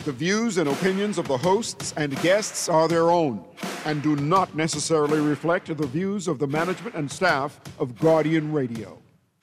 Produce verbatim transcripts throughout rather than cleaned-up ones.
The views and opinions of the hosts and guests are their own and do not necessarily reflect the views of the management and staff of Guardian Radio.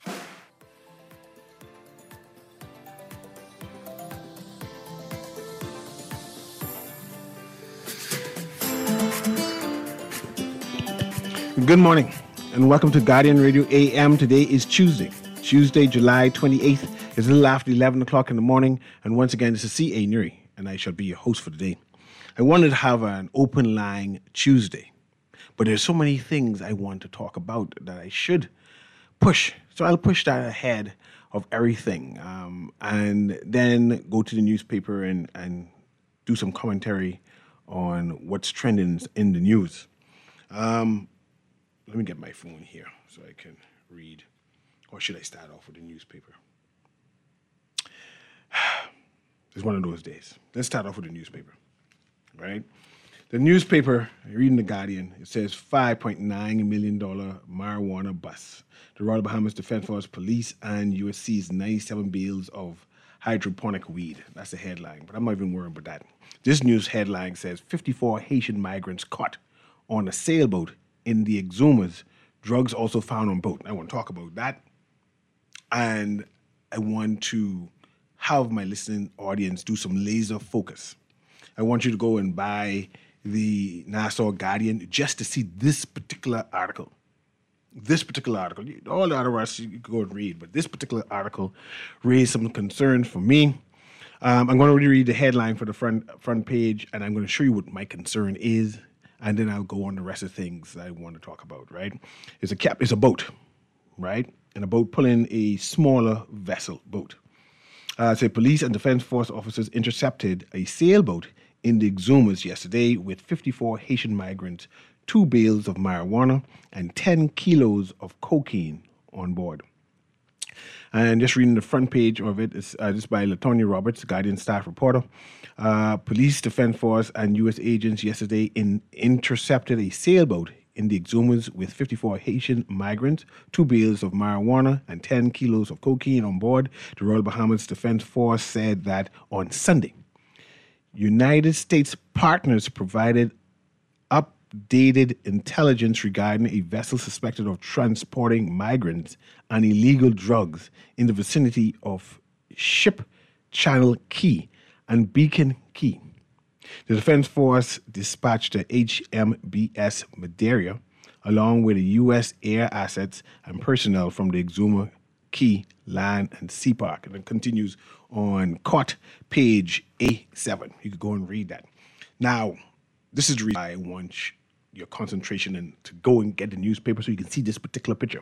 Good morning and welcome to Guardian Radio A M. Today is Tuesday, Tuesday, July twenty-eighth. It's a little after eleven o'clock in the morning, and once again, this is C A. Nuri, and I shall be your host for today. I wanted to have an open line Tuesday, but there's so many things I want to talk about that I should push. So I'll push that ahead of everything, um, and then go to the newspaper and, and do some commentary on what's trending in the news. Um, let me get my phone here so I can read. Or should I start off with the newspaper? It's one of those days. Let's start off with the newspaper, right? The newspaper, reading The Guardian, it says five point nine million dollars marijuana bust. The Royal Bahamas Defense Force Police and U S seized ninety-seven bales of hydroponic weed. That's the headline, but I'm not even worried about that. This news headline says fifty-four Haitian migrants caught on a sailboat in the Exumas. Drugs also found on boat. I want to talk about that. And I want to have my listening audience do some laser focus. I want you to go and buy the Nassau Guardian just to see this particular article. This particular article. All the other rest you can go and read, but this particular article raised some concerns for me. Um, I'm going to read the headline for the front front page, and I'm going to show you what my concern is, and then I'll go on the rest of things I want to talk about, right? It's a cap, it's a boat, right? And a boat pulling a smaller vessel boat. Uh, say police and defense force officers intercepted a sailboat in the Exumas yesterday with fifty-four Haitian migrants, two bales of marijuana, and ten kilos of cocaine on board. And just reading the front page of it, is uh, this by Latonya Roberts, Guardian staff reporter. Uh, police, defense force, and U S agents yesterday in, intercepted a sailboat in the Exumas with fifty-four Haitian migrants, two bales of marijuana, and ten kilos of cocaine on board. The Royal Bahamas Defense Force said that on Sunday, United States partners provided updated intelligence regarding a vessel suspected of transporting migrants and illegal drugs in the vicinity of Ship Channel Key and Beacon Key. The Defense Force dispatched the H M B S Madeira along with the U S air assets and personnel from the Exuma Key Land and Sea Park. And it continues on court page A seven. You could go and read that. Now, this is the reason I want your concentration and to go and get the newspaper so you can see this particular picture.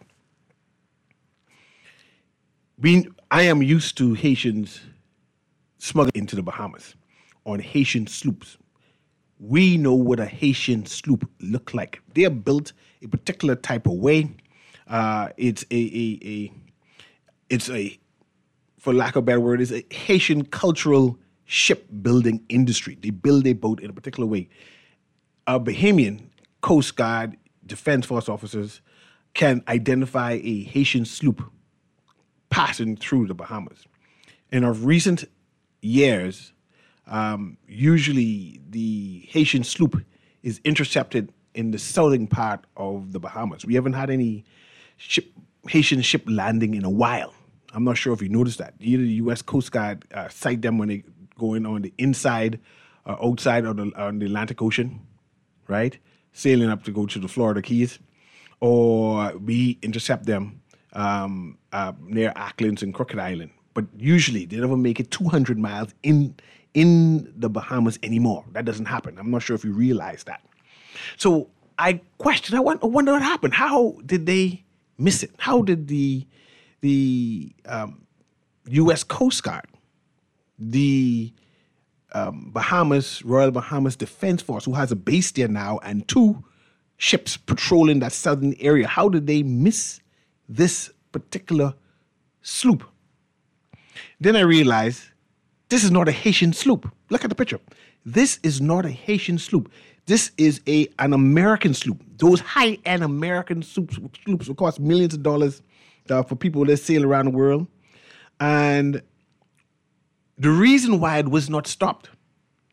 Being, I am used to Haitians smuggling into the Bahamas on Haitian sloops. We know what a Haitian sloop look like. They are built a particular type of way. Uh, it's a, a, a, it's a, for lack of a better word, it's a Haitian cultural shipbuilding industry. They build a boat in a particular way. A Bahamian Coast Guard Defense Force officers can identify a Haitian sloop passing through the Bahamas. In of recent years, Um, usually the Haitian sloop is intercepted in the southern part of the Bahamas. We haven't had any ship, Haitian ship landing in a while. I'm not sure if you noticed that. Either the U S Coast Guard uh, sight them when they go in on the inside or outside of the, on the Atlantic Ocean, right? Sailing up to go to the Florida Keys, or we intercept them um, uh, near Acklands and Crooked Island. But usually they never make it two hundred miles in in the Bahamas anymore. That doesn't happen. I'm not sure if you realize that. So I question, I wonder, I wonder what happened. How did they miss it? How did the the um, U S Coast Guard, the um, Bahamas, Royal Bahamas Defense Force, who has a base there now, and two ships patrolling that southern area, how did they miss this particular sloop? Then I realized this is not a Haitian sloop. Look at the picture. This is not a Haitian sloop. This is a an American sloop. Those high-end American sloops, sloops will cost millions of dollars uh, for people that sail around the world. And the reason why it was not stopped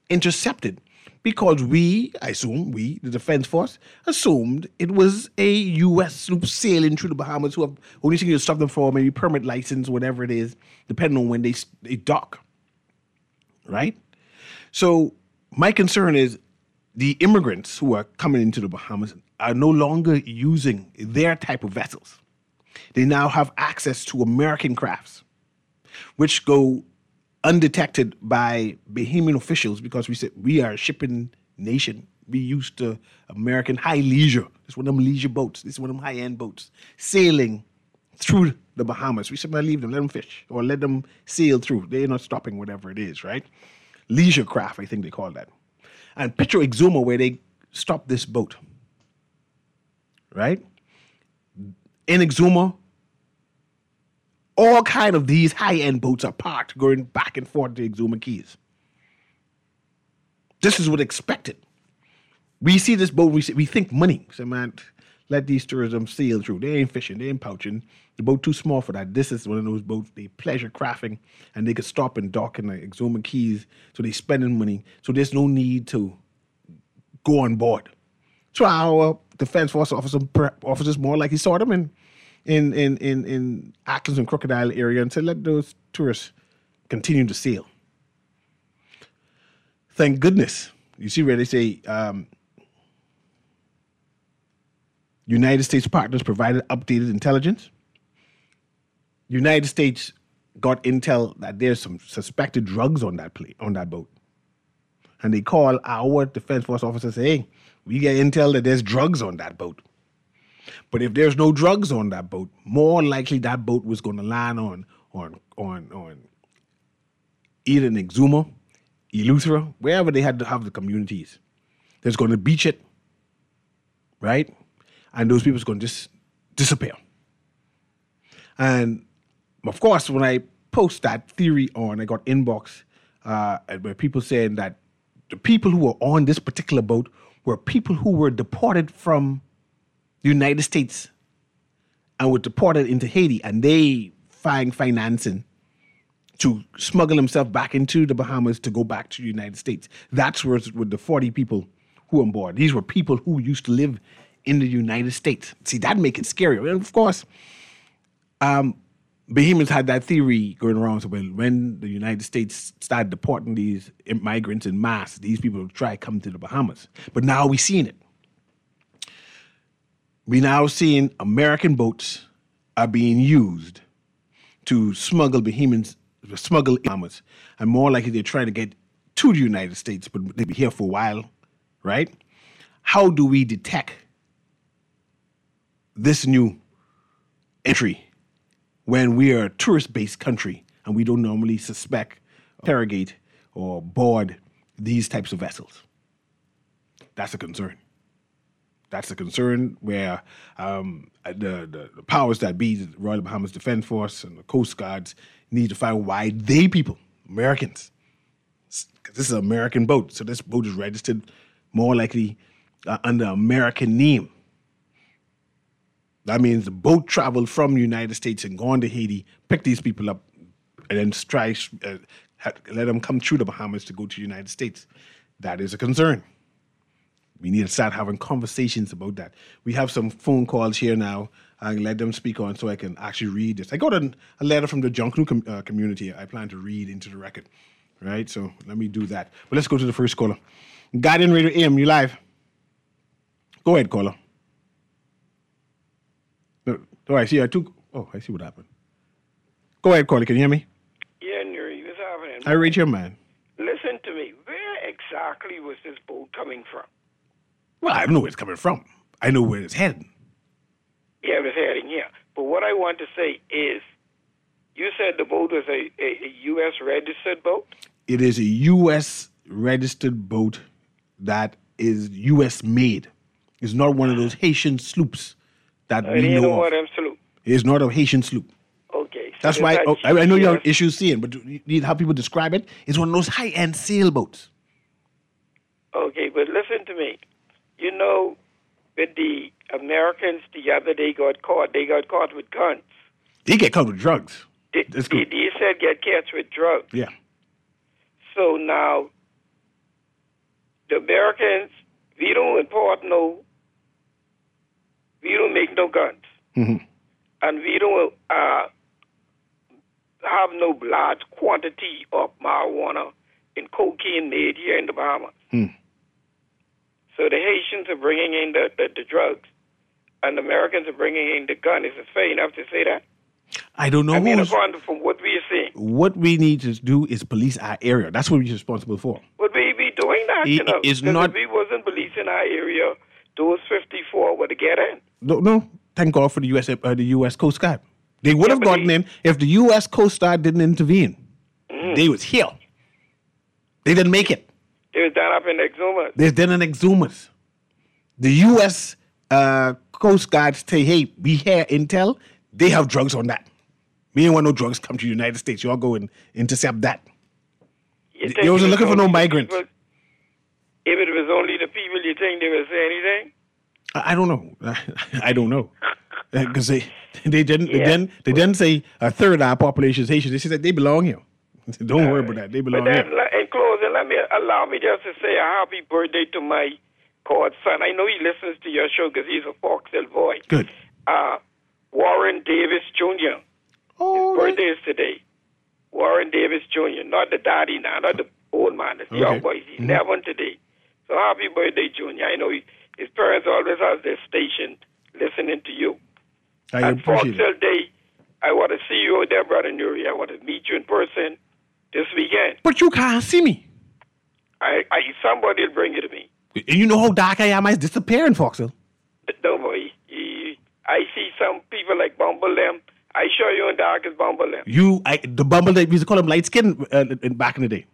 intercepted because we, I assume, we, the Defense Force, assumed it was a U S sloop sailing through the Bahamas who have only thing you stop them for maybe permit license, whatever it is, depending on when they, they dock. Right? So my concern is the immigrants who are coming into the Bahamas are no longer using their type of vessels. They now have access to American crafts, which go undetected by Bahamian officials because we said we are a shipping nation. We used to American high leisure. This is one of them leisure boats. This is one of them high-end boats sailing through the Bahamas. We said, well, leave them, let them fish, or let them sail through. They're not stopping whatever it is, right? Leisure craft, I think they call that. And picture Exuma where they stopped this boat, right? In Exuma, all kind of these high-end boats are parked going back and forth to Exuma Keys. This is what expected. We see this boat, we see, we think money. So, man, let these tourism sail through. They ain't fishing, they ain't pouching. The boat too small for that. This is one of those boats, they pleasure crafting, and they could stop and dock in the Exuma Keys, so they spending money. So there's no need to go on board. So our Defense Force officers, officers more likely saw them in in in in, in Ackles and Crocodile area and said, let those tourists continue to sail. Thank goodness. You see where they say um, United States partners provided updated intelligence. United States got intel that there's some suspected drugs on that plane, on that boat. And they call our Defense Force officers, say, hey, we get intel that there's drugs on that boat. But if there's no drugs on that boat, more likely that boat was going to land on on on on either in Exuma, Eleuthera, wherever they had to have the communities. There's going to beach it, right? And those people's going to just disappear. And of course, when I post that theory on, I got inbox uh, where people saying that the people who were on this particular boat were people who were deported from the United States and were deported into Haiti, and they find financing to smuggle themselves back into the Bahamas to go back to the United States. That's where with the forty people who were on board. These were people who used to live in the United States. See, that make it scary. And of course, um, Bahamians had that theory going around. So when the United States started deporting these migrants in mass, these people would try to come to the Bahamas. But now we're seeing it. We're now seeing American boats are being used to smuggle Bahamians, smuggle Bahamas, and more likely they're trying to get to the United States, but they'll be here for a while, right? How do we detect this new entry when we are a tourist-based country and we don't normally suspect, interrogate, or board these types of vessels? That's a concern. That's a concern where um, the, the, the powers that be, the Royal Bahamas Defense Force and the Coast Guards, need to find why they people, Americans, this is an American boat, so this boat is registered more likely uh, under American name. That means the boat traveled from the United States and gone to Haiti, picked these people up, and then try, uh, let them come through the Bahamas to go to the United States. That is a concern. We need to start having conversations about that. We have some phone calls here now. I can let them speak on so I can actually read this. I got a, a letter from the Junkanoo com- uh, community I plan to read into the record, right? So let me do that. But let's go to the first caller. Guardian Radio A M, you live. Go ahead, caller. No, oh, I see. I took. Oh, I see what happened. Go ahead, caller. Can you hear me? Yeah, Nuri, what's happening? I read your man. Listen to me. Where exactly was this boat coming from? Well, I don't know where it's coming from. I know where it's heading. Yeah, it was heading here. But what I want to say is, you said the boat was a, a, a U S registered boat? It is a U S registered boat that is U S made. It's not one of those Haitian sloops that Uh, we you know know of. what I'm salute. It's not a Haitian sloop. Okay. So That's there's why that oh, I, I know you have U S issues seeing, but you need how people describe it. It's one of those high-end sailboats. Okay, but listen to me. You know, with the Americans the other day got caught, they got caught with guns. They get caught with drugs. They, That's they, good. they said get caught with drugs. Yeah. So now, the Americans, we don't import no, we don't make no guns. Mm-hmm. And we don't uh, have no large quantity of marijuana and cocaine made here in the Bahamas. Mm. So the Haitians are bringing in the, the, the drugs, and the Americans are bringing in the gun. Is it fair enough to say that? I don't know. I mean, who's, according from what we're seeing. What we need to do is police our area. That's what we're responsible for. Would we be doing that, It you know? is Because not- if we wasn't policing our area, those fifty-four would get in. No, no. Thank God for the U S uh, the U S Coast Guard. They would Yeah, have but gotten they- in if the U S Coast Guard didn't intervene. Mm. They was here. They didn't make it. They was done up in Exuma. They didn't exhumas. The U S uh, Coast Guard say, hey, we hear intel. They have drugs on that. We ain't want no drugs come to the United States. Y'all go and intercept that. You They think wasn't it looking for only no the migrants. people- If it was only the people, you think they would say anything? I I don't know. I don't know. Because they they didn't they Yeah. didn't they didn't say a third of our population is Haitian. They said they belong here. Don't worry about that. They belong But then, here. le- in closing, let me allow me just to say a happy birthday to my godson. I know he listens to your show because he's a Fox Hill boy. Good. Uh, Warren Davis Junior Oh, His birthday is today. Warren Davis Junior Not the daddy now, not the old man, the Okay. young boy. He's Mhm. eleven today. So happy birthday, Junior. I know he, his parents always have their station listening to you. I And Fox appreciate Hill it. Day, I want to see you out there, Brother Nuri. I want to meet you in person this weekend. But you can't see me. I, I somebody will bring you to me. And you know how dark I am. I disappear in Foxhill. Don't worry. You- I see some people like Bumble them. I show you in dark as Bumble them. You, I, the bumble, they used to call them light skin uh, in, back in the day.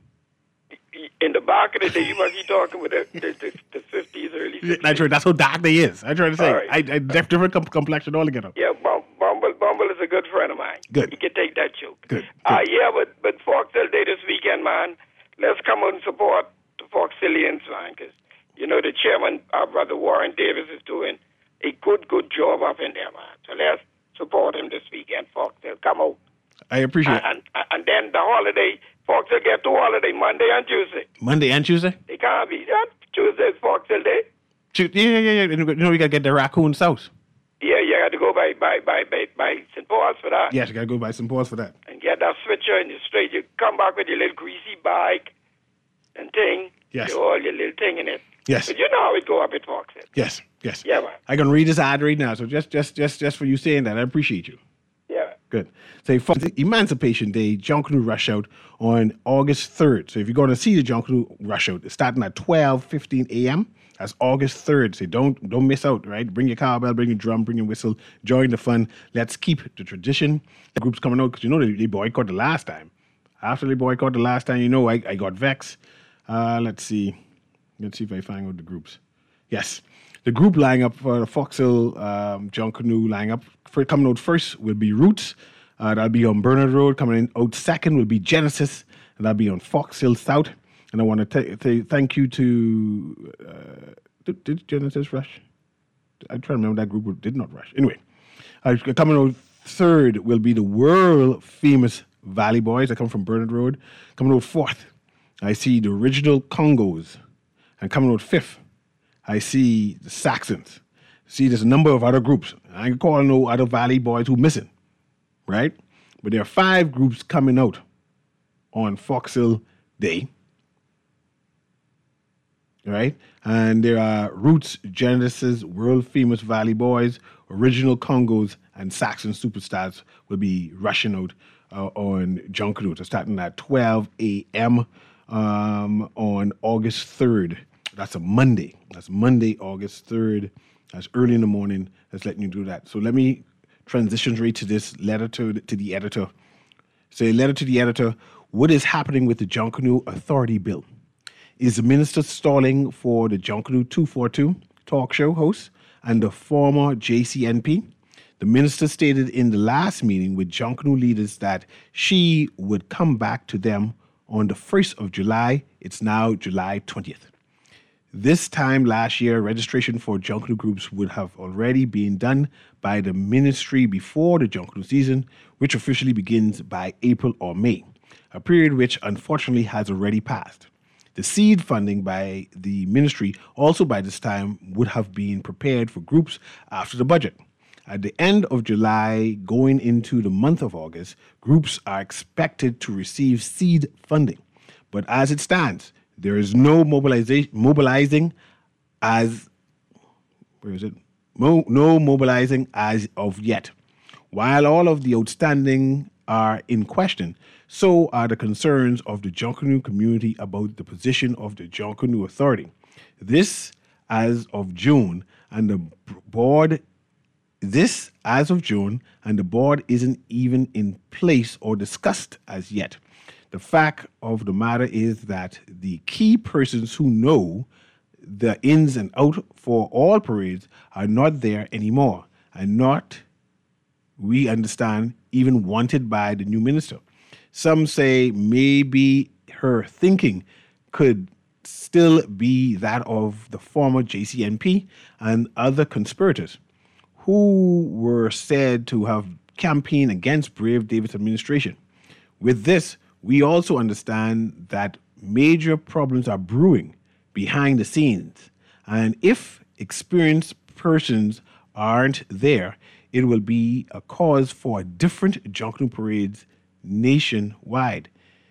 In the back of the day, you must be talking with the, the, the, the fifties, early sixties. That's right. That's how dark they is. I try to say. All right. I, I def- different com- complexion altogether. Yeah, Bum- Bumble Bumble is a good friend of mine. Good. You can take that joke. Good, Uh, good. yeah, but, but Fox Hill Day this weekend, man. Let's come out and support the Fox Hillians, man, because, you know, the chairman, our brother Warren Davis, is doing a good, good job up in there, man. So let's support him this weekend, Fox Hill. Come out. I appreciate it. And, and, and then the holiday, Fox Hill get two holiday, Monday and Tuesday. Monday and Tuesday? They can't be that. Tuesday is Fox Hill Day. Tu- Yeah, yeah, yeah. yeah. You know, we got to get the raccoon south. Yeah, you got to go by by by by, by Saint Paul's for that. Yes, you got to go by some Paul's for that. And get that switcher in the straight. You come back with your little greasy bike and thing. Yes. You all your little thing in it. Yes. But you know how it go up at Fox Hill. Yes, yes. Yeah, man. I can read this ad right now. So just, just, just, just for you saying that, I appreciate you. Yeah. Good. So for the Emancipation Day, John Canoe Rush Out on August third. So if you're going to see the John Canoe Rush Out, it's starting at twelve fifteen a.m. That's August third. So don't don't miss out, right? Bring your cowbell, bring your drum, bring your whistle, join the fun. Let's keep the tradition. The group's coming out because you know they, they boycotted the last time. After they boycotted the last time, you know I, I got vexed. Uh, let's see. Let's see if I find out the groups. Yes. The group lying up for the Foxhill um, John Canoe lying up for coming out first will be Roots. Uh, that'll be on Bernard Road. Coming in out second will be Genesis, and that'll be on Foxhill South. And I want to th- th- thank you to uh, did, did Genesis rush? I'm trying to remember that group did not rush. Anyway, uh, coming out third will be the world famous Valley Boys that come from Bernard Road. Coming out fourth, I see the original Congos, and coming out fifth, I see the Saxons. See, there's a number of other groups. I ain't calling no other Valley Boys who missing, right? But there are five groups coming out on Foxhill Day, right? And there are Roots, Genesis, world famous Valley Boys, original Congos, and Saxon Superstars will be rushing out uh, on John Canoe. So starting at twelve a.m. Um, on August third. That's a Monday. That's Monday, August third. That's early in the morning. That's letting you do that. So let me transition right to this letter to the, to the editor. Say, letter to the editor. What is happening with the John Canoe Authority Bill? Is the minister stalling for the John Canoe two forty-two talk show host and the former J C N P? The minister stated in the last meeting with John Canoe leaders that she would come back to them on the first of July. It's now July twentieth. This time last year, registration for John Canoe groups would have already been done by the ministry before the John Canoe season, which officially begins by April or May, a period which unfortunately has already passed. The seed funding by the ministry also by this time would have been prepared for groups after the budget. At the end of July, going into the month of August, groups are expected to receive seed funding. But as it stands, there is no mobilization, mobilizing as, where is it? Mo, no mobilizing as of yet. While all of the outstanding are in question, so are the concerns of the Junkanoo community about the position of the Junkanoo Authority. This, as of June, and the board, this as of June, and the board isn't even in place or discussed as yet. The fact of the matter is that the key persons who know the ins and outs for all parades are not there anymore, and not, we understand, even wanted by the new minister. Some say maybe her thinking could still be that of the former J C N P and other conspirators who were said to have campaigned against Brave Davis administration. With this, we also understand that major problems are brewing behind the scenes, and if experienced persons aren't there, it will be a cause for different Junkanoo parades nationwide.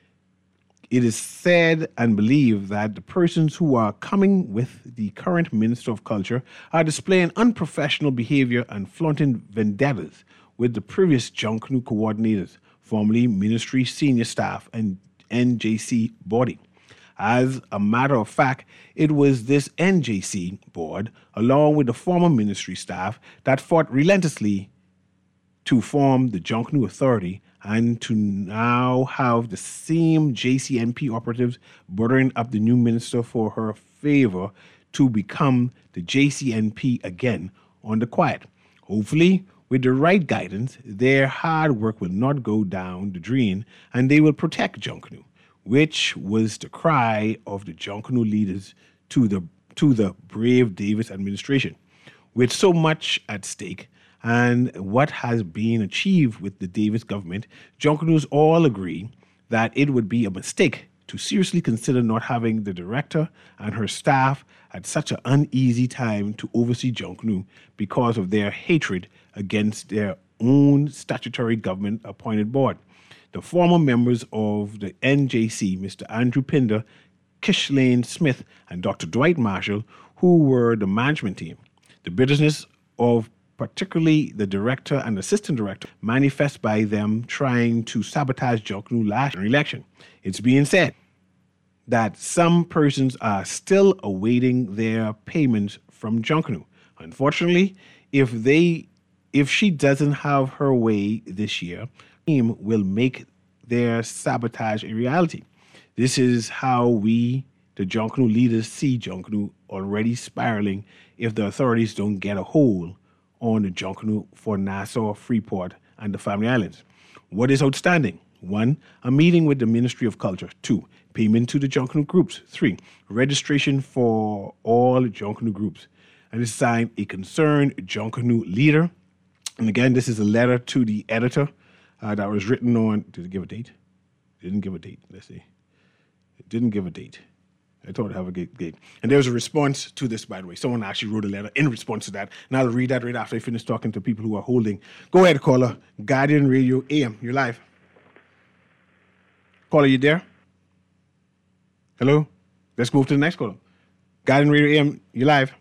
It is said and believed that the persons who are coming with the current Minister of Culture are displaying unprofessional behavior and flaunting vendettas with the previous Junkanoo coordinators, formerly ministry senior staff and N J C body. As a matter of fact, it was this N J C board, along with the former ministry staff, that fought relentlessly to form the Junkanoo Authority and to now have the same J C N P operatives buttering up the new minister for her favor to become the J C N P again on the quiet. Hopefully, with the right guidance, their hard work will not go down the drain and they will protect Junkanoo, which was the cry of the Junkanoo leaders to the to the Brave Davis administration. With so much at stake and what has been achieved with the Davis government, Junkanoos all agree that it would be a mistake to seriously consider not having the director and her staff at such an uneasy time to oversee Junkanoo because of their hatred against their own statutory government-appointed board. The former members of the N J C, Mister Andrew Pinder, Kishlane Smith, and Doctor Dwight Marshall, who were the management team. The bitterness of particularly the director and assistant director manifest by them trying to sabotage Junkanoo last election. It's being said that some persons are still awaiting their payments from Junkanoo. Unfortunately, if they, if she doesn't have her way this year, team will make their sabotage a reality. This is how we, the Junkanoo leaders, see Junkanoo already spiraling if the authorities don't get a hold on the Junkanoo for Nassau, Freeport, and the Family Islands. What is outstanding? One, a meeting with the Ministry of Culture. Two, payment to the Junkanoo groups. Three, registration for all Junkanoo groups. And it's signed a concerned Junkanoo leader. And again, this is a letter to the editor uh, that was written on, did it give a date? It didn't give a date. Let's see. It didn't give a date. I thought it have a date. And there was a response to this, by the way. Someone actually wrote a letter in response to that. And I'll read that right after I finish talking to people who are holding. Go ahead, caller. Guardian Radio A M, you're live. Caller, you there? Hello? Let's move to the next caller. Guardian Radio A M, you're live.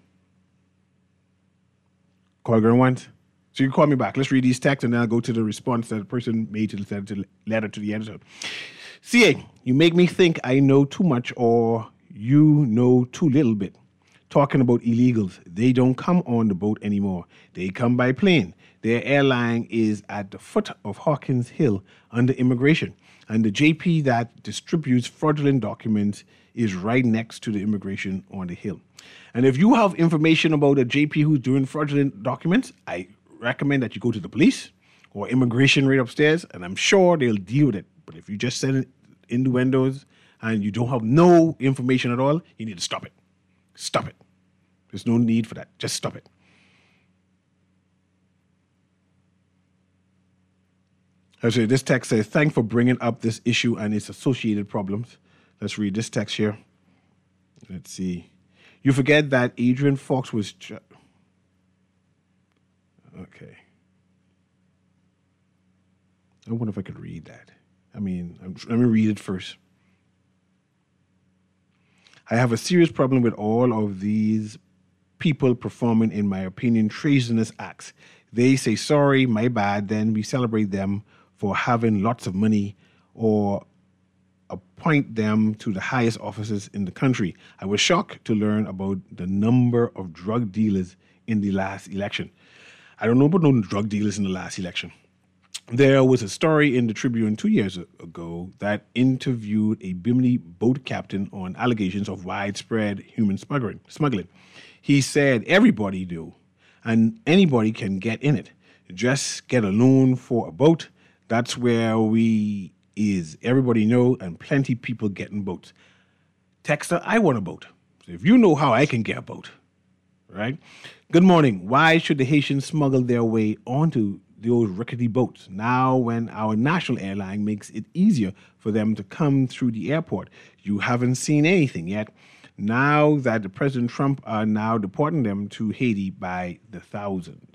Caller going once. So you can call me back. Let's read these texts and then I'll go to the response that the person made to the letter to the editor. C A, you make me think I know too much or you know too little bit. Talking about illegals, they don't come on the boat anymore. They come by plane. Their airline is at the foot of Hawkins Hill under immigration. And the J P that distributes fraudulent documents is right next to the immigration on the hill. And if you have information about a J P who's doing fraudulent documents, I recommend that you go to the police or immigration right upstairs, and I'm sure they'll deal with it. But if you just send it innuendos and you don't have no information at all, you need to stop it. Stop it. There's no need for that. Just stop it. Actually, this text says, thanks for bringing up this issue and its associated problems. Let's read this text here. Let's see. You forget that Adrian Fox was... Ch- okay. I wonder if I could read that. I mean, I'm, let me read it first. I have a serious problem with all of these people performing, in my opinion, treasonous acts. They say, sorry, my bad, then we celebrate them for having lots of money or appoint them to the highest offices in the country. I was shocked to learn about the number of drug dealers in the last election. I don't know about no drug dealers in the last election. There was a story in the Tribune two years ago that interviewed a Bimini boat captain on allegations of widespread human smuggling. smuggling. He said, everybody do, and anybody can get in it. Just get a loan for a boat. That's where we is. Everybody know, and plenty people getting boats. Texter, I want a boat. So if you know how I can get a boat, right? Good morning. Why should the Haitians smuggle their way onto those rickety boats now when our national airline makes it easier for them to come through the airport? You haven't seen anything yet. Now that the President Trump are now deporting them to Haiti by the thousands.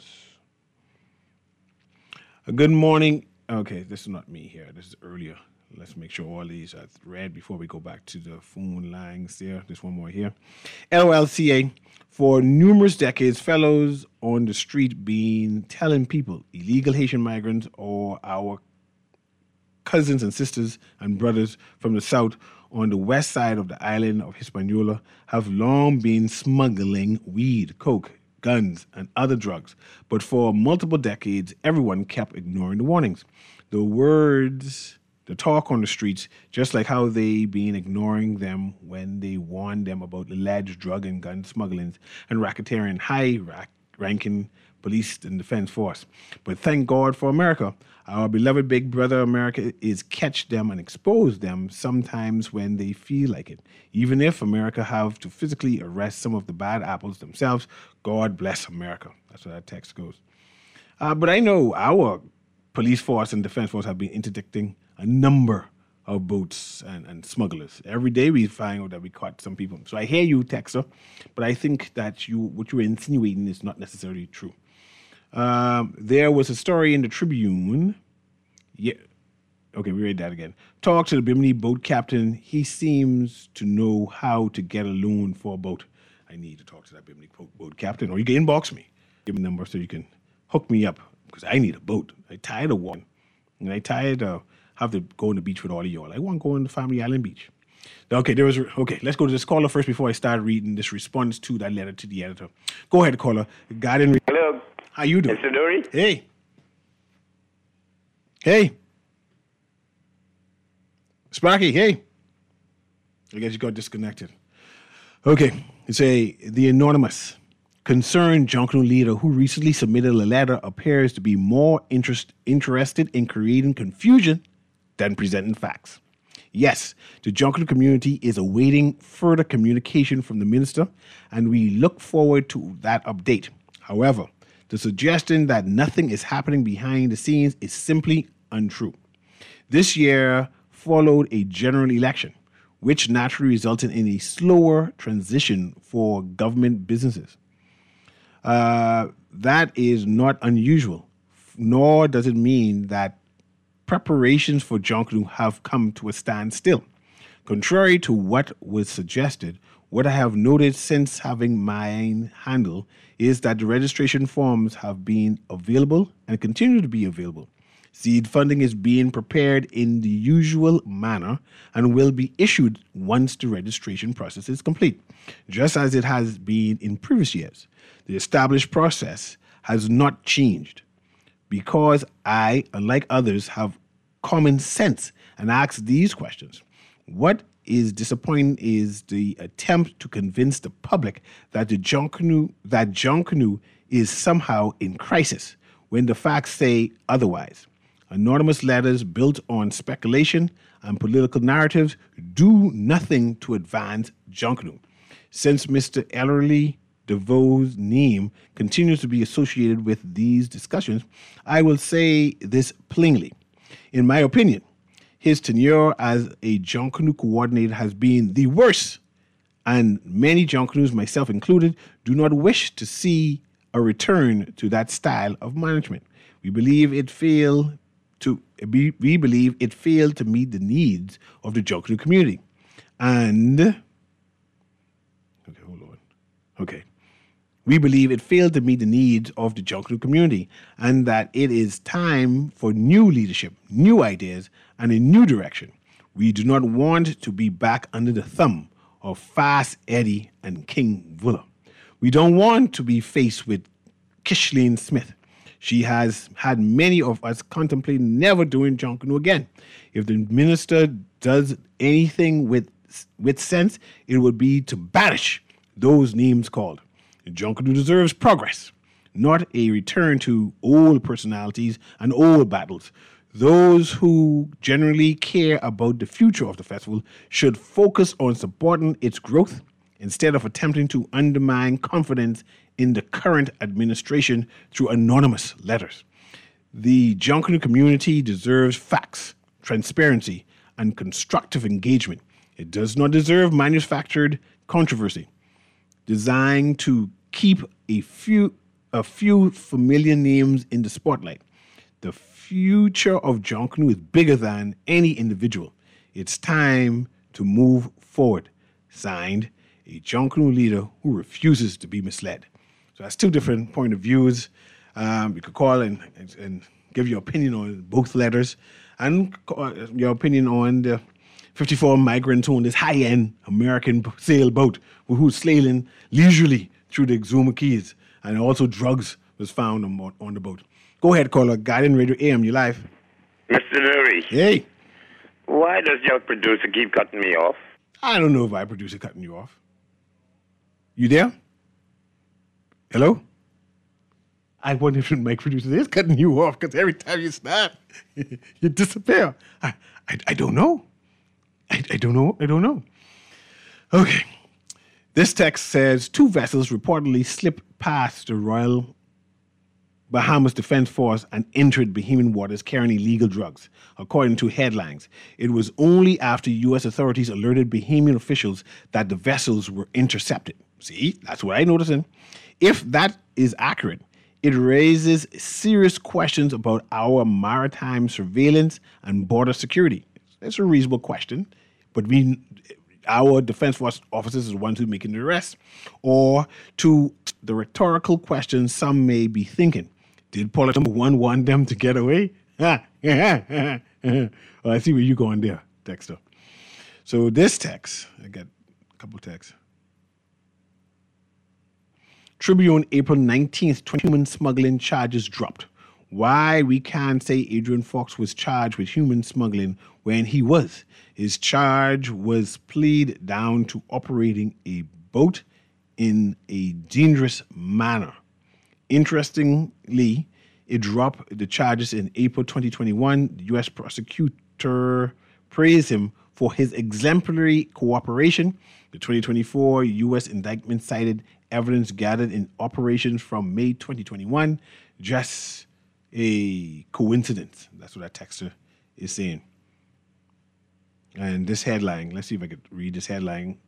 A good morning. Okay, this is not me here. This is earlier. Let's make sure all these are read before we go back to the phone lines there. There's one more here. L O L C A. For numerous decades, fellows on the street been telling people, illegal Haitian migrants or our cousins and sisters and brothers from the south on the west side of the island of Hispaniola have long been smuggling weed, coke, guns, and other drugs. But for multiple decades, everyone kept ignoring the warnings. The words, the talk on the streets, just like how they been ignoring them when they warned them about alleged drug and gun smugglings and racketeering high-ranking police and defense force. But thank God for America. Our beloved big brother America is catch them and expose them sometimes when they feel like it. Even if America have to physically arrest some of the bad apples themselves, God bless America. That's what that text goes. Uh, but I know our police force and defense force have been interdicting a number of boats and, and smugglers. Every day we find out that we caught some people. So I hear you, Texter, but I think that you what you're insinuating is not necessarily true. Um, there was a story in the Tribune. Yeah. Okay, we read that again. Talk to the Bimini boat captain. He seems to know how to get a loan for a boat. I need to talk to that Bimini boat captain, or you can inbox me. Give me a number so you can hook me up, because I need a boat. I'm tired of one. And I'm tired of have to go on the beach with all of y'all. I want to go on the Family Island Beach. Okay, there was okay. Let's go to this caller first before I start reading this response to that letter to the editor. Go ahead, caller. Garden. Hello. How you doing? Mister Dory? Hey. Hey. Sparky, hey. I guess you got disconnected. Okay, it's a the anonymous concerned Junkanoo leader who recently submitted a letter appears to be more interest, interested in creating confusion than presenting facts. Yes, the Junkanoo community is awaiting further communication from the minister, and we look forward to that update. However, the suggestion that nothing is happening behind the scenes is simply untrue. This year followed a general election, which naturally resulted in a slower transition for government businesses. Uh, that is not unusual, nor does it mean that preparations for Junkanoo have come to a standstill. Contrary to what was suggested, what I have noted since having mine handled is that the registration forms have been available and continue to be available. Seed funding is being prepared in the usual manner and will be issued once the registration process is complete, just as it has been in previous years. The established process has not changed because I, unlike others, have common sense and ask these questions. What is disappointing is the attempt to convince the public that the Junkanoo, that Junkanoo is somehow in crisis when the facts say otherwise. Anonymous letters built on speculation and political narratives do nothing to advance Junkanoo. Since Mister Ellery DeVoe's name continues to be associated with these discussions, I will say this plainly. In my opinion, his tenure as a Junkanoo coordinator has been the worst and many Junkanous, myself included, do not wish to see a return to that style of management. We believe it failed to we, we believe it failed to meet the needs of the Junkanoo community. And okay, hold on. Okay. We believe it failed to meet the needs of the Junkanoo community, and that it is time for new leadership, new ideas, and a new direction. We do not want to be back under the thumb of Fast Eddie and King Vulla. We don't want to be faced with Kishleen Smith. She has had many of us contemplate never doing Junkanoo again. If the minister does anything with, with sense, it would be to banish those names called. Junkanoo deserves progress, not a return to old personalities and old battles. Those who generally care about the future of the festival should focus on supporting its growth instead of attempting to undermine confidence in the current administration through anonymous letters. The Junkanoo community deserves facts, transparency, and constructive engagement. It does not deserve manufactured controversy designed to keep a few a few familiar names in the spotlight. The future of Junkanoo is bigger than any individual. It's time to move forward. Signed, a Junkanoo leader who refuses to be misled. So that's two different point of views. Um, you could call and, and, and give your opinion on both letters, and your opinion on the fifty-four migrants on this high-end American sailboat who's sailing leisurely through the Exuma Keys, and also drugs was found on, on the boat. Go ahead, caller. Guardian Radio A M, you live. Mister Lurie. Hey. Why does your producer keep cutting me off? I don't know if I producer cutting you off. You there? Hello? I wonder if my producer is cutting you off, because every time you start, you disappear. I, I, I don't know. I, I don't know. I don't know. Okay. This text says two vessels reportedly slipped past the Royal Bahamas Defense Force and entered Bahamian waters carrying illegal drugs, according to headlines. It was only after U S authorities alerted Bahamian officials that the vessels were intercepted. See, that's what I noticed. If that is accurate, it raises serious questions about our maritime surveillance and border security. It's a reasonable question, but we, our Defense Force officers are the ones who are making the arrest. Or to the rhetorical question some may be thinking, did Policy Number One want them to get away? Well, I see where you're going there, Dexter. So this text, I got a couple texts. Tribune, April nineteenth, human smuggling charges dropped. Why we can't say Adrian Fox was charged with human smuggling when he was. His charge was pleaded down to operating a boat in a dangerous manner. Interestingly, it dropped the charges in April twenty twenty-one. The U S prosecutor praised him for his exemplary cooperation. The twenty twenty-four U S indictment cited evidence gathered in operations from May twenty twenty-one. Just a coincidence. That's what that texter is saying. And this headline, let's see if I could read this headline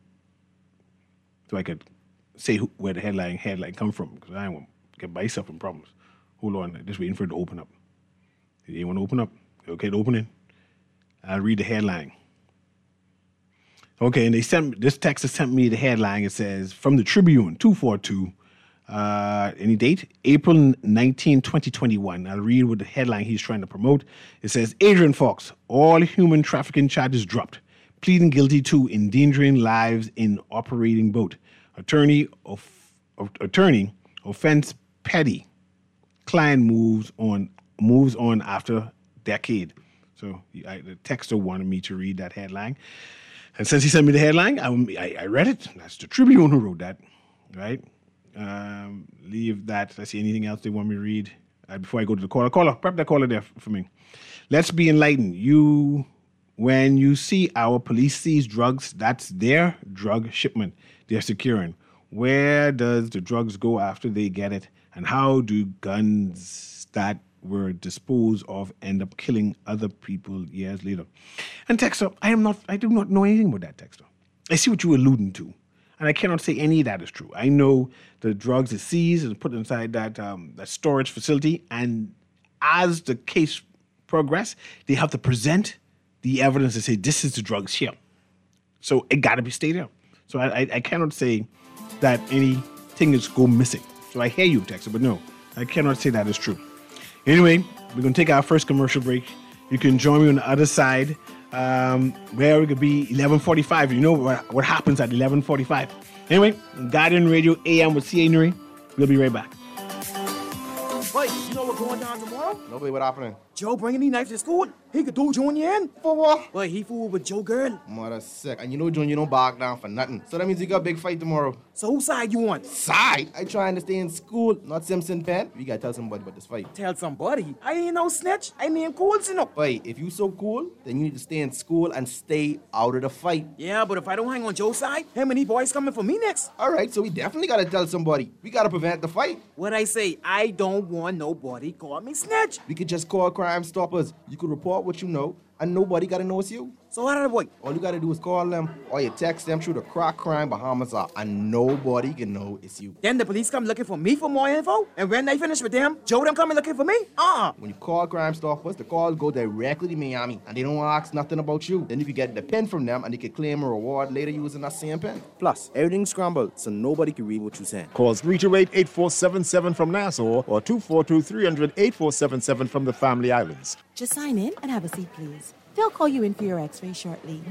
so I could say who, where the headline headline come from, because I don't want to get myself in problems. Hold on, just waiting for it to open up. Did anyone open up? Okay, it opening. I'll read the headline. Okay, and they sent this texter sent me the headline. It says, from the Tribune, two forty-two, uh, any date? April nineteenth, twenty twenty-one. I'll read what the headline he's trying to promote. It says, Adrian Fox, all human trafficking charges dropped, pleading guilty to endangering lives in operating boat. Attorney of, of attorney offense petty. Client moves on moves on after decade. So I, the texter wanted me to read that headline. And since he sent me the headline, I, I, I read it. That's the Tribune who wrote that, right? Um, leave that. Let's see, anything else they want me to read uh, before I go to the caller. Caller, prep that caller there for me. Let's be enlightened. You, when you see our police seize drugs, that's their drug shipment they're securing. Where does the drugs go after they get it? And how do guns that were disposed of end up killing other people years later? And Texter, I am not, I do not know anything about that, Texter. I see what you're alluding to. And I cannot say any of that is true. I know the drugs is seized and put inside that um, that storage facility, and as the case progress, they have to present the evidence to say this is the drugs here. So it got to be stayed there. So I, I, I cannot say that anything is go missing. So I hear you, Texas, but no, I cannot say that is true. Anyway, we're going to take our first commercial break. You can join me on the other side, um, where it could be eleven forty-five. You know what, what happens at eleven forty-five. Anyway, Guardian Radio A M with C A Nuri. We'll be right back. Wait, you know what's going down tomorrow? Nobody, what happening? Joe bringing these knives to school. He could do Junior in. For what? Wait, he fooled with Joe girl. Mother sick. And you know Junior don't bark down for nothing. So that means you got a big fight tomorrow. So whose side you on? Side? I trying to stay in school, not Simpson Pen. We gotta tell somebody about this fight. Tell somebody. I ain't no snitch. I mean cool, you know. Wait, if you so cool, then you need to stay in school and stay out of the fight. Yeah, but if I don't hang on Joe's side, him and these boys coming for me next. All right, so we definitely gotta tell somebody. We gotta prevent the fight. What I say, I don't want nobody call me snitch. We could just call Crime Stoppers. You could report what you know, and nobody gotta know it's you. So how did I boy? All you gotta do is call them, or you text them through the Crack Crime Bahamas app, and nobody can know it's you. Then the police come looking for me for more info, and when they finish with them, Joe them coming looking for me? Uh-uh. When you call Crime Stoppers, the calls go directly to Miami, and they don't ask nothing about you. Then you can get the pen from them, and they can claim a reward later using that same pen. Plus, everything's scrambled, so nobody can read what you're saying. Call three two eight, eight four seven seven from Nassau or two four two, three hundred, eight four seven seven from the Family Islands. Just sign in and have a seat, please. They'll call you in for your x-ray shortly.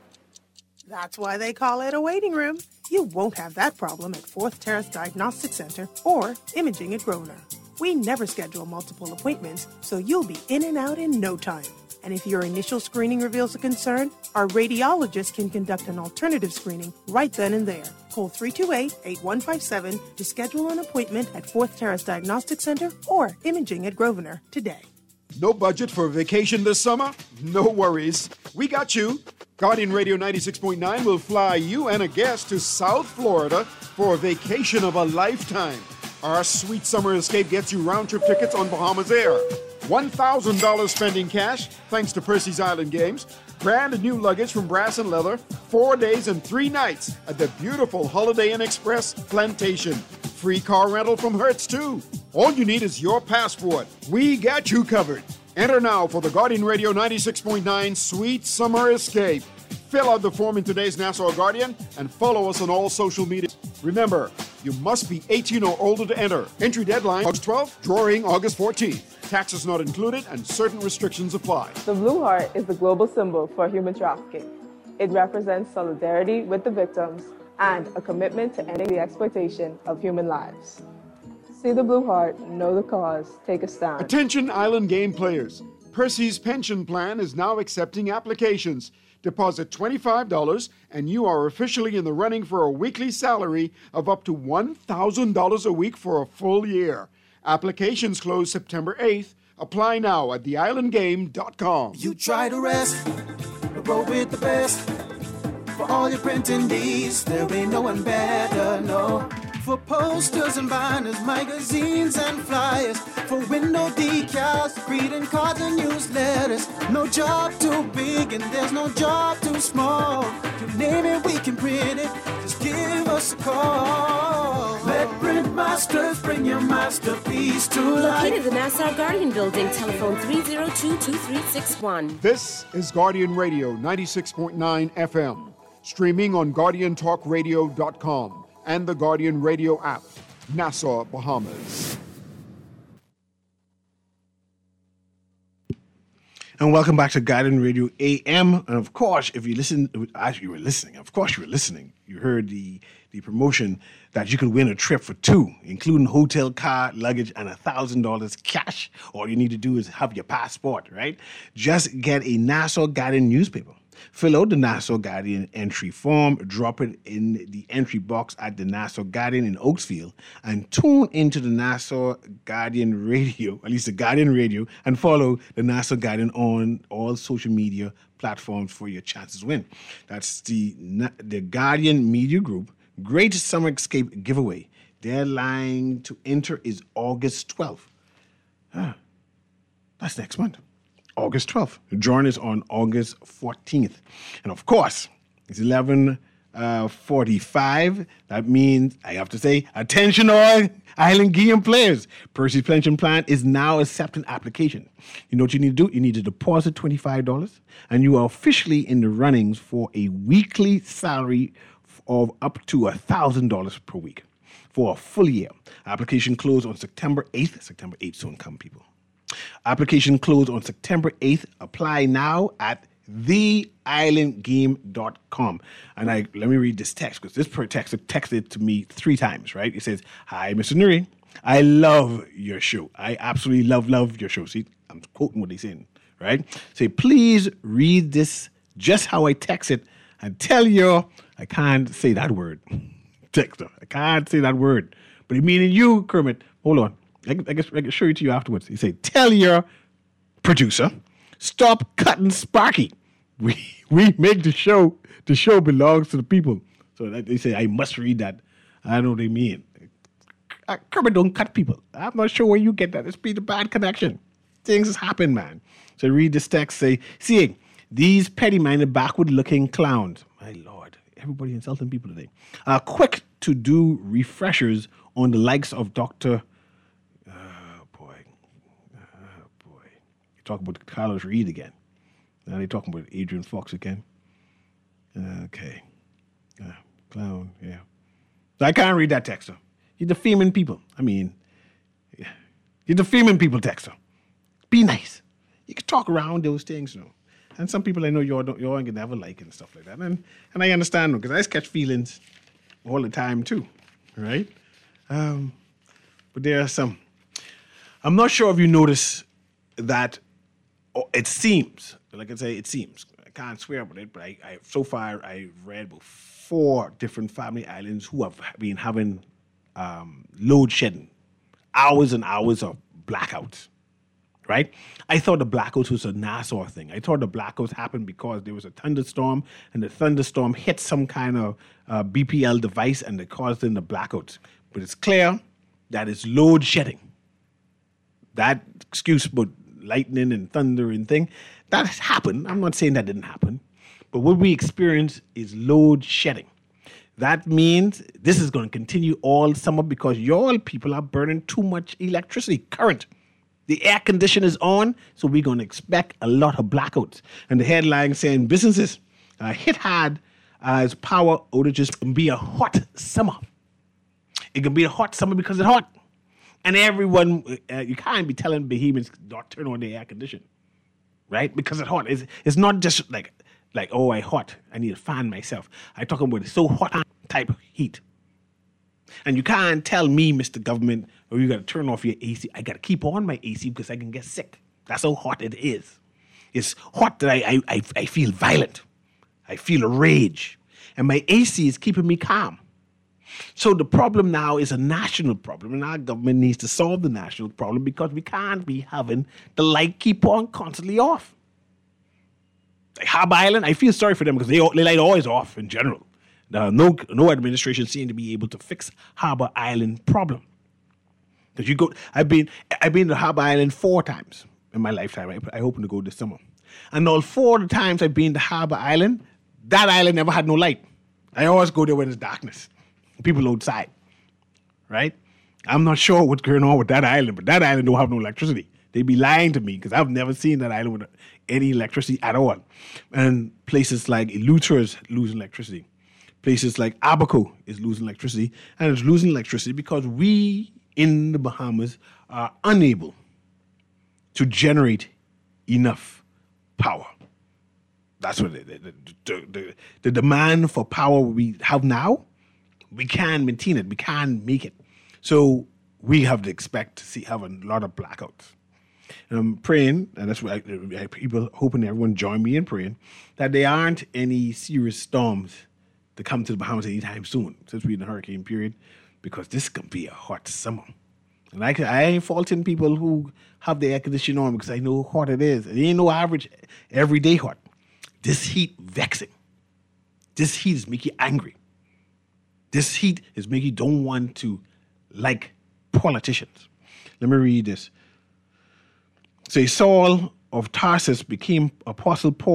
That's why they call it a waiting room. You won't have that problem at Fourth Terrace Diagnostic Center or Imaging at Grosvenor. We never schedule multiple appointments, so you'll be in and out in no time. And if your initial screening reveals a concern, our radiologist can conduct an alternative screening right then and there. Call three two eight, eight one five seven to schedule an appointment at Fourth Terrace Diagnostic Center or Imaging at Grosvenor today. No budget for a vacation this summer? No worries. We got you. Guardian Radio ninety-six point nine will fly you and a guest to South Florida for a vacation of a lifetime. Our sweet summer escape gets you round-trip tickets on Bahamas Air. one thousand dollars spending cash, thanks to Percy's Island Games. Brand new luggage from Brass and Leather. Four days and three nights at the beautiful Holiday Inn Express Plantation. Free car rental from Hertz, too. All you need is your passport. We got you covered. Enter now for the Guardian Radio ninety-six point nine Sweet Summer Escape. Fill out the form in today's Nassau Guardian and follow us on all social media. Remember, you must be eighteen or older to enter. Entry deadline August twelfth, drawing August fourteenth. Taxes not included and certain restrictions apply. The Blue Heart is the global symbol for human trafficking. It represents solidarity with the victims and a commitment to ending the exploitation of human lives. See the Blue Heart, know the cause, take a stand. Attention island game players. Percy's pension plan is now accepting applications. Deposit twenty-five dollars and you are officially in the running for a weekly salary of up to one thousand dollars a week for a full year. Applications close September eighth. Apply now at the island game dot com. You try to rest, but roll with the best. For all your printing needs, there ain't no one better, no. For posters and banners, magazines and flyers. For window decals, greeting cards and newsletters. No job too big and there's no job too small. You name it, we can print it. Just give us a call. Let Print Masters bring your masterpiece to life. Located in the Nassau Guardian Building, telephone three oh two, two three six one. This is Guardian Radio ninety-six point nine F M. Streaming on guardian talk radio dot com. And the Guardian Radio app, Nassau, Bahamas. And welcome back to Guardian Radio A M. And of course, if you listen, as you were listening, of course you were listening, you heard the, the promotion that you could win a trip for two, including hotel, car, luggage, and one thousand dollars cash. All you need to do is have your passport, right? Just get a Nassau Guardian newspaper. Fill out the Nassau Guardian entry form, drop it in the entry box at the Nassau Guardian in Oaksfield, and tune into the Nassau Guardian Radio, at least the Guardian Radio, and follow the Nassau Guardian on all social media platforms for your chances to win. That's the, the Guardian Media Group Great Summer Escape Giveaway. Deadline to enter is August twelfth. Ah, that's next month. August twelfth. The drawing is on August fourteenth. And of course, it's eleven uh, forty-five. That means, I have to say, attention all island game players. Percy's pension plan is now accepting application. You know what you need to do? You need to deposit twenty-five dollars, and you are officially in the runnings for a weekly salary of up to one thousand dollars per week for a full year. Application closed on September eighth. September eighth, soon come, people. Application closed on September eighth. Apply now at the island game dot com. And I let me read this text, because this per text texted to me three times, right? It says, "Hi, Mister Nuri. I love your show. I absolutely love, love your show." See, I'm quoting what he's saying, right? Say, "Please read this just how I text it and tell your," I can't say that word, texter. I can't say that word. But he meaning you, Kermit. Hold on. I, I, guess, I can show you to you afterwards. He say, "Tell your producer, stop cutting Sparky. We we make the show. The show belongs to the people." So that, they say, I must read that. I know what they mean. Uh, Kermit don't cut people. I'm not sure where you get that. It's been a bad connection. Things happen, man. So read this text. Say, "Seeing these petty-minded, backward-looking clowns." My Lord, everybody insulting people today. Are quick to do refreshers on the likes of Doctor Talk about Carlos Reed again. Now they're talking about Adrian Fox again. Okay. Uh, clown, yeah. So I can't read that texter. You're defaming people. I mean, yeah. You're defaming people, texter. Be nice. You can talk around those things, you know. And some people I know you're you're going to never like and stuff like that. And and I understand them, because I just catch feelings all the time too, right? Um, but there are some. I'm not sure if you notice that. Oh, it seems, like I say, it seems. I can't swear about it, but I, I so far I've read about four different family islands who have been having um, load shedding, hours and hours of blackouts, right? I thought the blackouts was a Nassau thing. I thought the blackouts happened because there was a thunderstorm, and the thunderstorm hit some kind of uh, B P L device, and it caused in the blackouts. But it's clear that it's load shedding. That excuse, but lightning and thunder and thing, that has happened. I'm not saying that didn't happen. But what we experience is load shedding. That means this is going to continue all summer because y'all people are burning too much electricity, current. The air conditioner is on, so we're going to expect a lot of blackouts. And the headline saying businesses are hit hard as power outages can be a hot summer. It can be a hot summer because it's hot. And everyone, uh, you can't be telling behemoths not turn on the air conditioner, right? Because it's hot. It's, it's not just like, like, oh, I hot. I need to fan myself. I'm talking about it's so hot type of heat. And you can't tell me, Mister Government, oh, you got to turn off your A C. I got to keep on my A C because I can get sick. That's how hot it is. It's hot that I, I, I, I feel violent. I feel a rage. And my A C is keeping me calm. So the problem now is a national problem, and our government needs to solve the national problem because we can't be having the light keep on constantly off. Like Harbour Island, I feel sorry for them because they, they light always off in general. Now, no, no administration seems to be able to fix Harbour Island problem. Because you go, I've been, I've been to Harbour Island four times in my lifetime. I, I hope to go this summer, and all four of the times I've been to Harbour Island, that island never had no light. I always go there when it's darkness. People outside, right? I'm not sure what's going on with that island, but that island don't have no electricity. They be lying to me because I've never seen that island with any electricity at all. And places like Eleuthera is losing electricity. Places like Abaco is losing electricity. And it's losing electricity because we in the Bahamas are unable to generate enough power. That's what the, the, the, the, the demand for power we have now, we can't maintain it. We can't make it. So we have to expect to see have a lot of blackouts. And I'm praying, and that's why I, I, people hoping everyone join me in praying, that there aren't any serious storms to come to the Bahamas anytime soon, since we're in the hurricane period, because this can be a hot summer. And I, I ain't faulting people who have the air conditioning on because I know how hot it is. It ain't no average everyday hot. This heat vexing. This heat is making you angry. This heat is making you don't want to like politicians. Let me read this. Say, Saul of Tarsus became Apostle Paul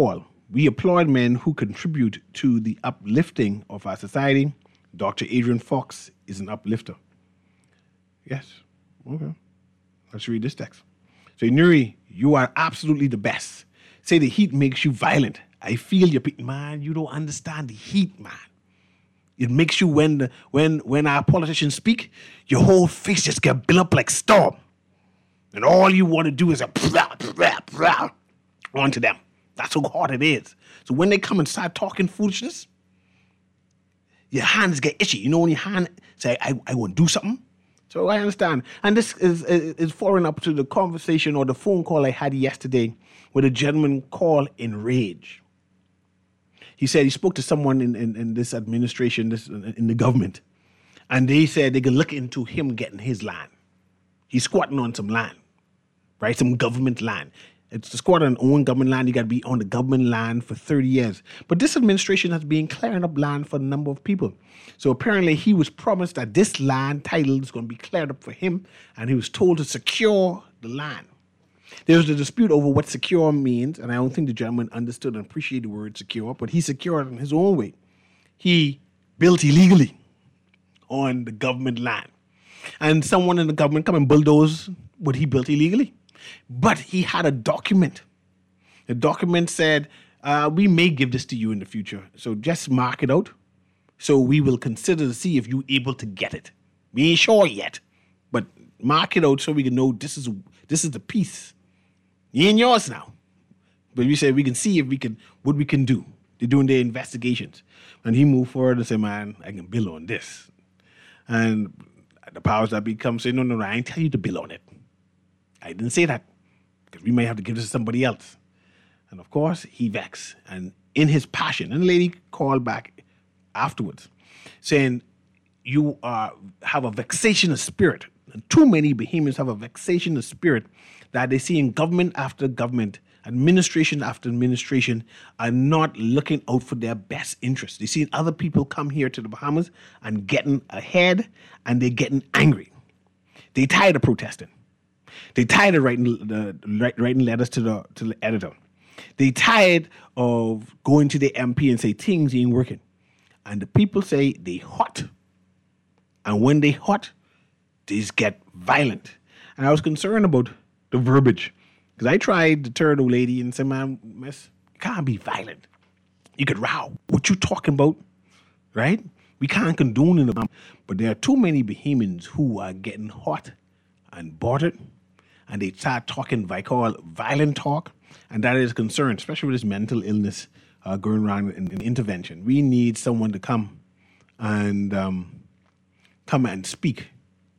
We applaud men who contribute to the uplifting of our society. Doctor Adrian Fox is an uplifter. Yes. Okay. Let's read this text. So, Nuri, you are absolutely the best. Say the heat makes you violent. I feel your pain. Man, you don't understand the heat, man. It makes you, when the, when when our politicians speak, your whole face just get built up like storm. And all you want to do is a blah, blah, blah, onto them. That's how hard it is. So when they come and start talking foolishness, your hands get itchy. You know when your hand say, I, I want to do something? So I understand. And this is, is, is following up to the conversation or the phone call I had yesterday with a gentleman called in rage. He said he spoke to someone in, in, in this administration, this in the government, and they said they could look into him getting his land. He's squatting on some land, right? Some government land. It's to squat on own government land. You got to be on the government land for thirty years. But this administration has been clearing up land for a number of people. So apparently he was promised that this land title is going to be cleared up for him, and he was told to secure the land. There was a dispute over what secure means, and I don't think the gentleman understood and appreciated the word secure, but he secured in his own way. He built illegally on the government land. And someone in the government come and bulldoze what he built illegally. But he had a document. The document said, uh, we may give this to you in the future, so just mark it out. So we will consider to see if you're able to get it. We ain't sure yet, but mark it out so we can know this is this is the piece. It ain't yours now. But we said we can see if we can, what we can do. They're doing their investigations. And he moved forward and said, man, I can bill on this. And the powers that be come say, no, no, no, I ain't tell you to bill on it. I didn't say that because we might have to give this to somebody else. And of course, he vexed. And in his passion, and the lady called back afterwards saying, you are, have a vexation of spirit. And too many Bahamians have a vexation of spirit that they see in government after government, administration after administration, are not looking out for their best interests. They see other people come here to the Bahamas and getting ahead, and they're getting angry. They tired of protesting. They tired of writing the writing letters to the to the editor. They tired of going to the M P and say things ain't working. And the people say they hot. And when they hot, they just get violent. And I was concerned about the verbiage. Because I tried to tell the lady and say, man, miss, you can't be violent. You could row. What you talking about, right? We can't condone it. But there are too many Bahamians who are getting hot and bothered. And they start talking, I call violent talk. And that is a concern, especially with this mental illness uh, going around in, in intervention. We need someone to come and um, come and speak.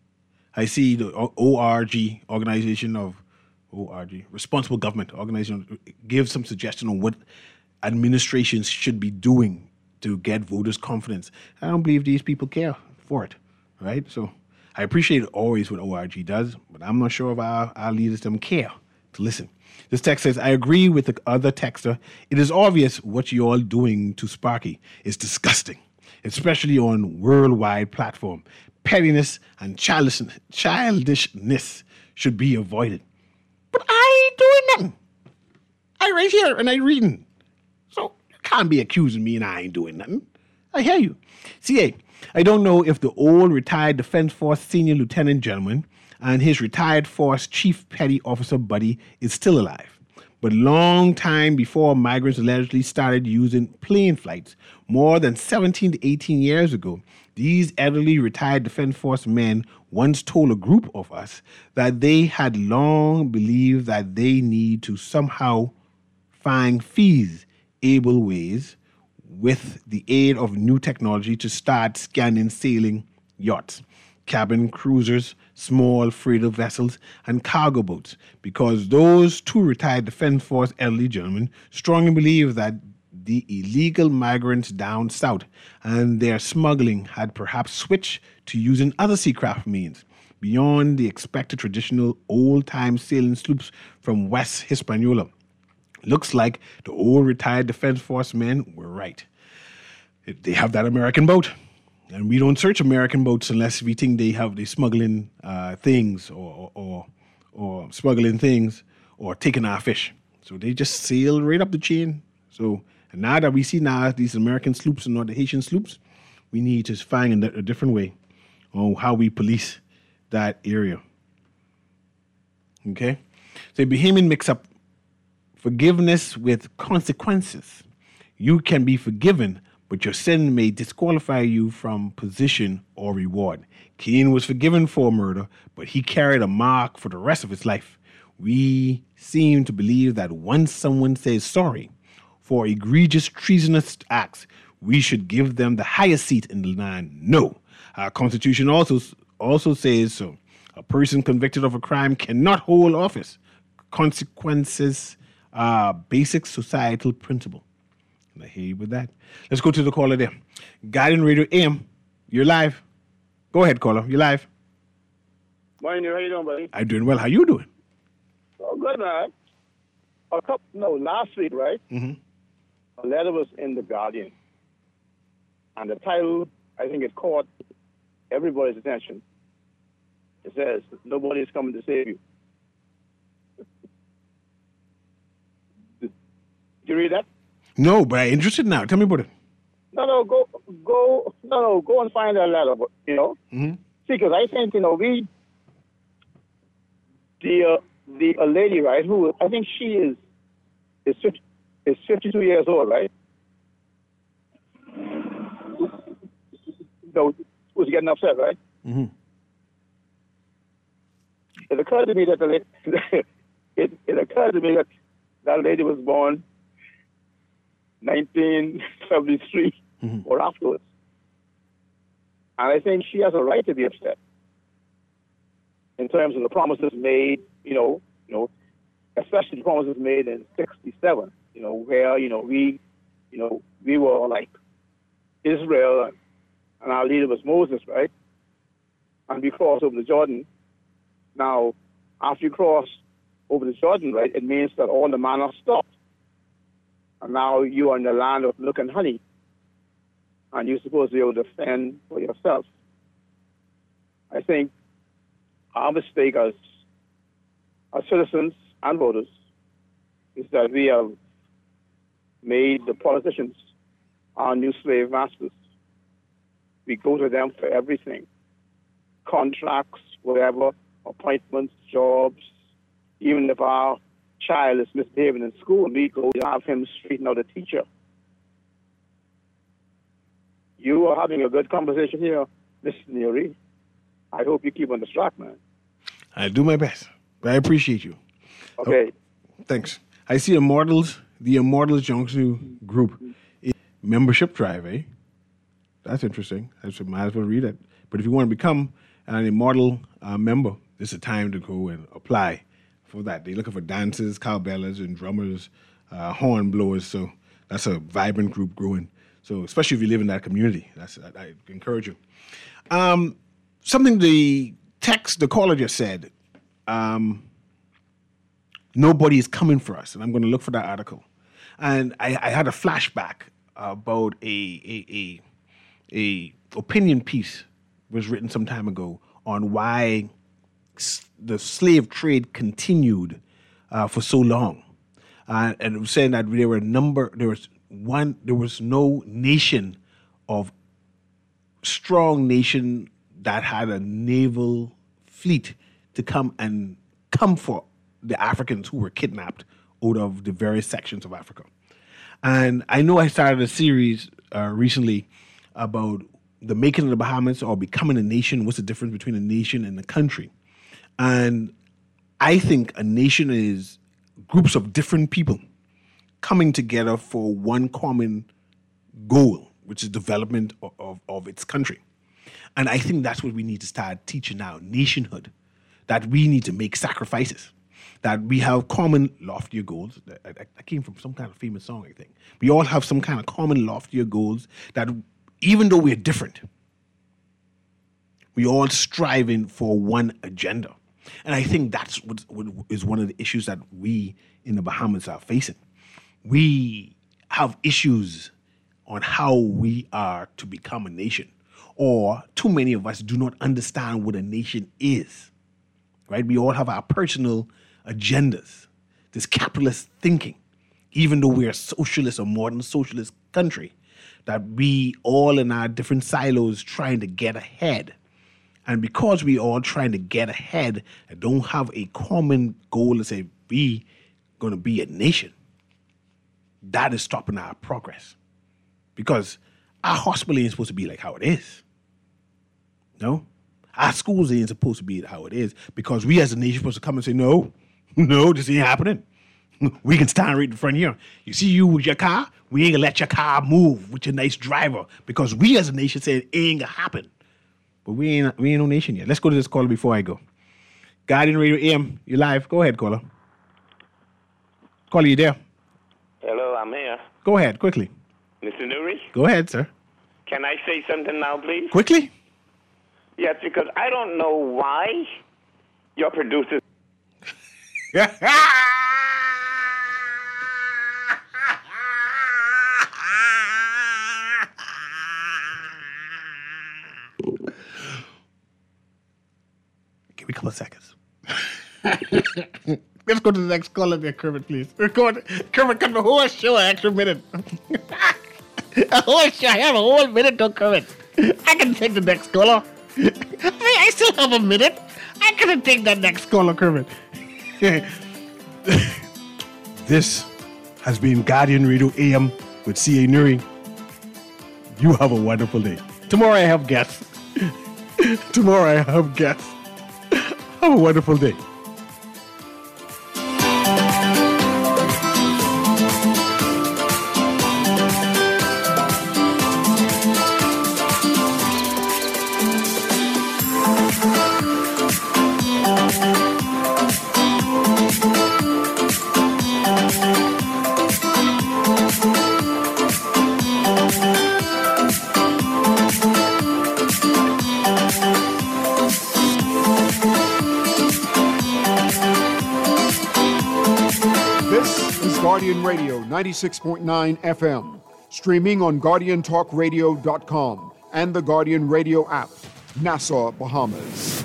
I see the O R G, Organization of O R G, Responsible Government Organization, gives some suggestion on what administrations should be doing to get voters' confidence. I don't believe these people care for it, right? So I appreciate always what O R G does, but I'm not sure if our, our leaders don't care to listen. This text says, I agree with the other texter. It is obvious what you're all doing to Sparky is disgusting, especially on worldwide platform. Pettiness and childish, childishness should be avoided. But I ain't doing nothing. I right here and I reading. So you can't be accusing me and I ain't doing nothing. I hear you. C A, I don't know if the old retired Defense Force senior lieutenant gentleman and his retired force chief petty officer buddy is still alive. But long time before migrants allegedly started using plane flights, more than seventeen to eighteen years ago, these elderly retired Defense Force men once told a group of us that they had long believed that they need to somehow find feasible ways with the aid of new technology to start scanning sailing yachts, cabin cruisers, small freighter vessels, and cargo boats, because those two retired Defense Force elderly gentlemen strongly believe that the illegal migrants down south and their smuggling had perhaps switched to using other seacraft means beyond the expected traditional old-time sailing sloops from West Hispaniola. Looks like the old retired Defense Force men were right. They have that American boat. And we don't search American boats unless we think they have they smuggling uh, things or, or or smuggling things or taking our fish. So they just sail right up the chain So and now that we see now these American sloops and not the Haitian sloops, we need to find a, a different way on how we police that area. Okay? So Bahamian mix up forgiveness with consequences. You can be forgiven, but your sin may disqualify you from position or reward. Cain was forgiven for murder, but he carried a mark for the rest of his life. We seem to believe that once someone says sorry for egregious treasonous acts, we should give them the highest seat in the land. No. Our Constitution also, also says so. A person convicted of a crime cannot hold office. Consequences are basic societal principle. And I hear you with that. Let's go to the caller there. Guardian Radio A M, you're live. Go ahead, caller. You're live. Morning, how you doing, buddy? I'm doing well. How you doing? Oh, good, man. A couple, no, last week, right? Mm-hmm. A letter was in the Guardian, and the title, I think, it caught everybody's attention. It says, "Nobody is coming to save you." Did you read that? No, but I'm interested now. Tell me about it. No, no, go, go, no, no, go and find that letter. But, you know, mm-hmm. see, because I think you know we, the uh, the a lady, right? Who I think she is is fifty, is fifty-two years old, right? So was getting upset, right? Mm-hmm. It occurred to me that the lady, it, it occurred to me that that lady was born nineteen seventy-three mm-hmm. or afterwards. And I think she has a right to be upset in terms of the promises made, you know, you know, especially the promises made in sixty-seven, you know, where, you know, we, you know, we were like Israel and, and our leader was Moses, right? And we crossed over the Jordan. Now, after you cross over the Jordan, right, it means that all the manna stopped. And now you are in the land of milk and honey. And you're supposed to be able to fend for yourself. I think our mistake as, as citizens and voters is that we have made the politicians our new slave masters. We go to them for everything. Contracts, whatever, appointments, jobs. Even if our child is misbehaving in school, we go to have him straighten out a teacher. You are having a good conversation here, Mister Neary. I hope you keep on the track, man. I do my best, but I appreciate you. Okay. Oh, thanks. I see Immortals, the Immortals Junction Group membership drive, eh? That's interesting. I should, might as well read it. But if you want to become an Immortal uh, member, this is a time to go and apply for that. They're looking for dancers, cowbellers, and drummers, uh, horn blowers. So that's a vibrant group growing. So especially if you live in that community, that's I, I encourage you. Um, something the text, the caller just said, um, nobody is coming for us. And I'm going to look for that article. And I, I had a flashback about a, a, a, a opinion piece was written some time ago on why the slave trade continued uh, for so long. Uh, and it was saying that there were a number, there was one, there was no nation of strong nation that had a naval fleet to come and come for the Africans who were kidnapped out of the various sections of Africa. And I know I started a series uh, recently about the making of the Bahamas or becoming a nation. What's the difference between a nation and a country? And I think a nation is groups of different people coming together for one common goal, which is development of, of, of its country. And I think that's what we need to start teaching now, nationhood, that we need to make sacrifices, that we have common loftier goals. I, I, I came from some kind of famous song, I think. We all have some kind of common loftier goals that even though we're different, we all striving for one agenda. And I think that's what, what is one of the issues that we in the Bahamas are facing. We have issues on how we are to become a nation, or too many of us do not understand what a nation is, right? We all have our personal agendas, this capitalist thinking even though we're a socialist, a modern socialist country, that we all in our different silos trying to get ahead. And because we all trying to get ahead and don't have a common goal to say we going to be a nation, that is stopping our progress. Because our hospital ain't supposed to be like how it is. No? Our schools ain't supposed to be how it is because we as a nation supposed to come and say, no, no, this ain't happening. We can stand right in front here. You see you with your car, we ain't gonna let your car move with your nice driver because we as a nation said it ain't gonna happen. But we ain't we ain't no nation yet. Let's go to this caller before I go. Guardian Radio A M, you live. Go ahead, caller. Caller, you there? Hello, I'm here. Go ahead, quickly. Mister Nuri? Go ahead, sir. Can I say something now, please? Quickly? Yes, because I don't know why your producers... Give me a couple of seconds. Let's go to the next caller there, Kermit, please. Record. Kermit, cut the whole show an extra minute. A whole show. I have a whole minute to Kermit. I can take the next caller. I, I still have a minute. I can take that next caller, Kermit. This has been Guardian Radio A M with C A Nuri. You have a wonderful day. Tomorrow I have guests. Tomorrow I have guests. Have a wonderful day. Guardian Radio ninety-six point nine F M, streaming on guardian talk radio dot com and the Guardian Radio app, Nassau, Bahamas.